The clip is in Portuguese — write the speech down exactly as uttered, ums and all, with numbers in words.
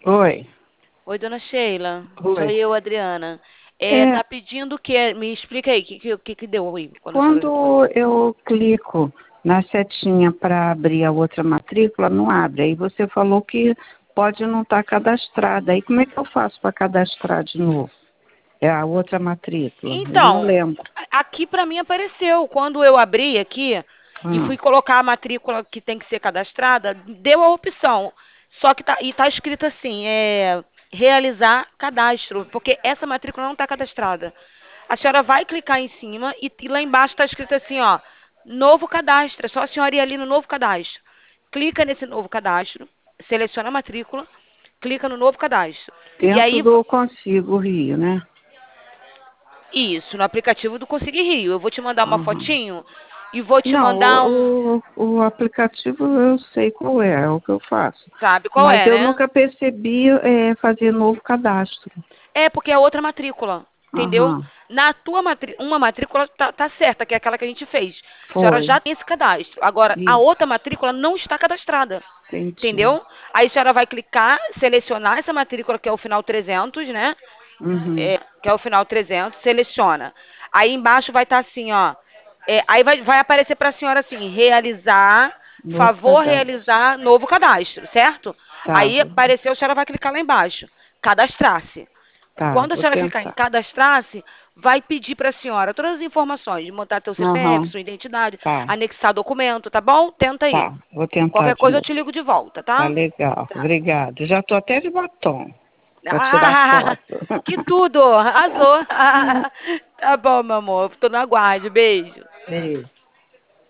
Oi, Oi, dona Sheila. Sou oi. eu, Adriana. É, É, tá pedindo o quê? Me explica aí, o que, que, que que deu aí quando a senhora... quando eu clico na setinha para abrir a outra matrícula, não abre. Aí você falou que pode não estar cadastrada. Aí como é que eu faço para cadastrar de novo? É a outra matrícula. Eu não Então, lembro. a- aqui pra mim apareceu. Quando eu abri aqui e Hum, fui colocar a matrícula que tem que ser cadastrada, deu a opção. Só que tá, e tá escrito assim, é realizar cadastro, porque essa matrícula não está cadastrada. A senhora vai clicar em cima e, e lá embaixo está escrito assim, ó, novo cadastro. É só a senhora ir ali no novo cadastro. Clica nesse novo cadastro, seleciona a matrícula, clica no novo cadastro. E dentro aí, do Consigo Rio, né? isso, no aplicativo do Conseguir Rio. Eu vou te mandar uma Uhum. fotinho e vou te Não, mandar um. o, o, o aplicativo eu sei qual é, é o que eu faço. Sabe qual Mas é, eu né? nunca percebi é, fazer novo cadastro. É, porque é outra matrícula. Entendeu? Aham, Na tua matrícula, uma matrícula tá, tá certa, que é aquela que a gente fez. A senhora foi. já tem esse cadastro. Agora, a Isso, outra matrícula não está cadastrada. entendi. Entendeu? Aí a senhora vai clicar, selecionar essa matrícula que é o final trezentos, né? Uhum. É, que é o final trezentos, seleciona. Aí embaixo vai estar assim, ó. É, aí vai, vai aparecer para a senhora assim, realizar, Novo favor cadastro. realizar novo cadastro, certo? Tá, Aí vou, apareceu, a senhora vai clicar lá embaixo, cadastrar-se. tá, Quando a vou senhora clicar em tentar. cadastrar-se, vai pedir para a senhora todas as informações, de montar teu C P F, Aham, sua identidade, tá, anexar documento, tá bom? Tenta aí. tá, vou tentar Qualquer de coisa eu novo. te ligo de volta, Tá tá? legal, Tá. obrigado. Já tô até de batom para tirar Ah, foto. que tudo! Arrasou! Tá bom, meu amor. Tô no aguarde. Beijo. Beijo.